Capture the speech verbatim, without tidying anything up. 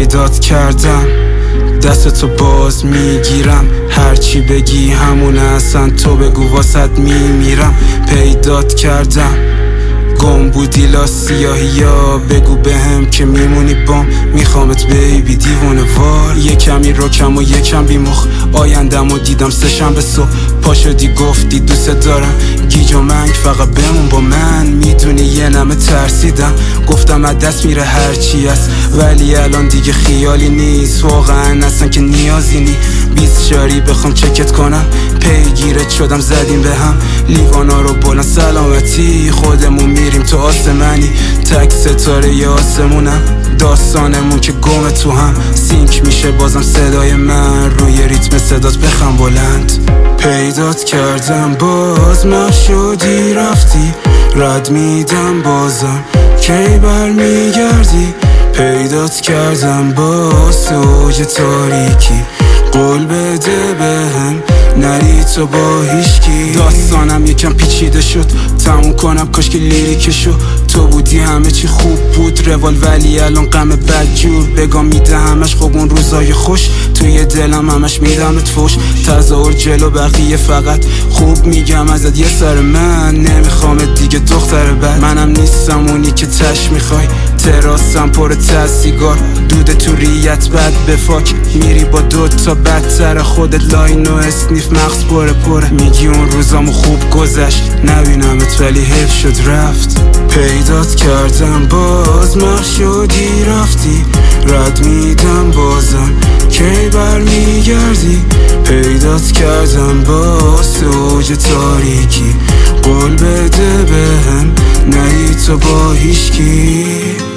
پیدات کردم، دستتو باز میگیرم، هرچی بگی همونه، اصلا تو بگو واسط میمیرم. پیدات کردم، گم بودی لا سیاهی ها، بگو بهم که میمونی بام، میخوامت بیبی دیوونه وار. یه کمی روکم و یکم بیمخ، آیندم و دیدم سه شنبه صبح، پا شدی گفتی دوست دارم، گیج و منگ فقط بمون با من. میدونی یه نمه ترسیدم، گفتم از دست میره هرچی هست، ولی الان دیگه خیالی نیست، واقعا اصلا که نیازی نی. بیست شاری بخوام چکت کنم، پیگیرت شدم زدیم به هم، لیوانا رو بلند سلامتی، خودمون میریم تو آسمنی، تک ستاره ی آسمونم، داستانمون که گم تو هم، سینک میشه بازم صدای من، روی ریتم صدات بخم بلند. پیدات کردم باز مخ شدی رفتی، رد میدم بازم کی بر میگردی. پیدات کردم باز اوج تاریکی، قول بده بهم نری تو با هیشکی. داستانم یکم پیچیده شد، تموم کنم کاش که لیریکشو، تو بودی همه چی خوب بود روال، ولی الان غم بدجور بگم میده همش. خب اون روزای خوش توی دلم همش میدمت فوش، تظاهر جلو بقیه فقط خوب میگم ازت یه سر من، نمیخوامت دیگه دختر بد، منم نیستم اونی که تش میخوای، تراسم پر تسیگار، دود تو ریت بد بفاک، میری با دوتا بدتر خودت، لاین و اسنیف مغز پره پره، میگی اون روزامو خوب گذشت، نبینمت ولی حیف شد رفت. پیدات کردم باز مخ شدی رفتی، رد میدم بازم کی بر میگردی. پیدات کردم باز اوج تاریکی، قول بده بهم نری تو با هیشکی.